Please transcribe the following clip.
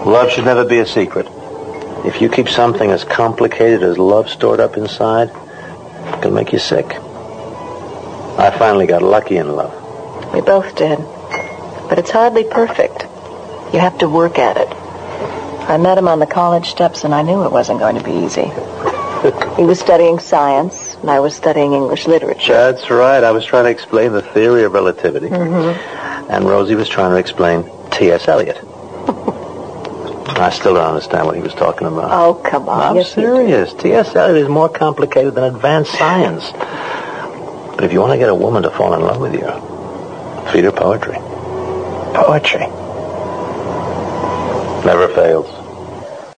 Love should never be a secret. If you keep something as complicated as love stored up inside, it can make you sick. I finally got lucky in love. We both did. But it's hardly perfect. You have to work at it. I met him on the college steps, and I knew it wasn't going to be easy. He was studying science, and I was studying English literature. That's right. I was trying to explain the theory of relativity. And Rosie was trying to explain T.S. Eliot. I still don't understand what he was talking about. Oh, come on. I'm serious. T.S. Eliot is more complicated than advanced science. But if you want to get a woman to fall in love with you, feed her poetry. Poetry.